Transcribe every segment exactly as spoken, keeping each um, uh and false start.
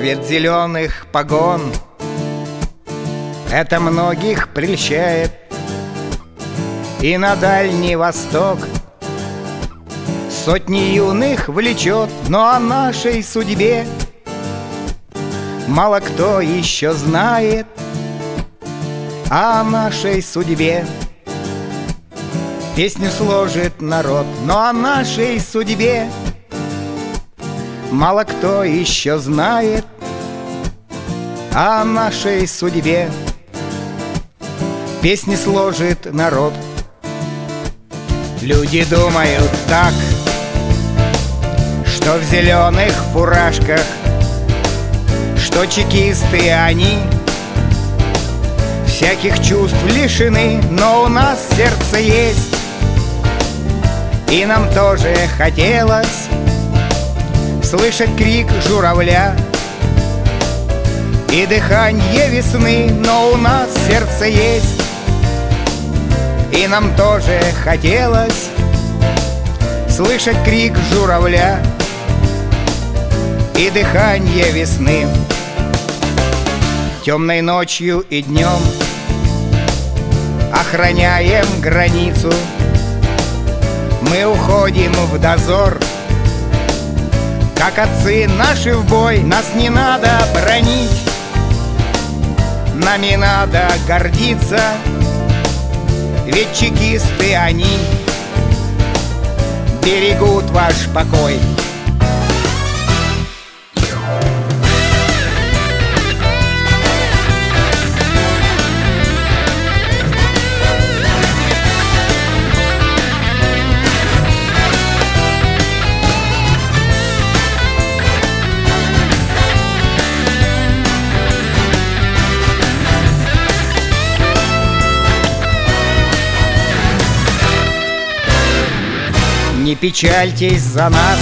Цвет зеленых погон — это многих прельщает, и на Дальний Восток сотни юных влечет. Но о нашей судьбе мало кто еще знает, а о нашей судьбе песню сложит народ. Но о нашей судьбе мало кто еще знает, а о нашей судьбе песни сложит народ. Люди думают так, что в зеленых фуражках, что чекисты они всяких чувств лишены. Но у нас сердце есть, и нам тоже хотелось слышать крик журавля и дыханье весны. Но у нас сердце есть, и нам тоже хотелось слышать крик журавля и дыханье весны. Темной ночью и днем охраняем границу, мы уходим в дозор, как отцы наши в бой. Нас не надо бронить, нами надо гордиться, ведь чекисты они берегут ваш покой. Не печальтесь за нас,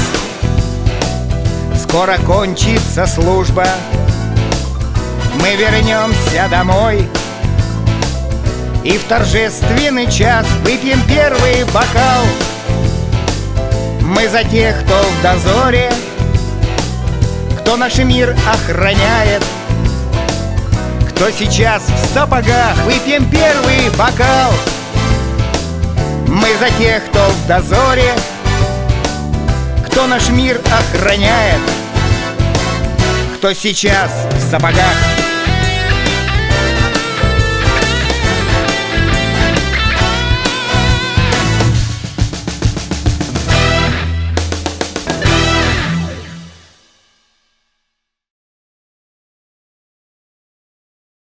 скоро кончится служба, мы вернемся домой и в торжественный час выпьем первый бокал. Мы за тех, кто в дозоре, кто наш мир охраняет, кто сейчас в сапогах. Выпьем первый бокал. Мы за тех, кто в дозоре, кто наш мир охраняет, кто сейчас в сапогах.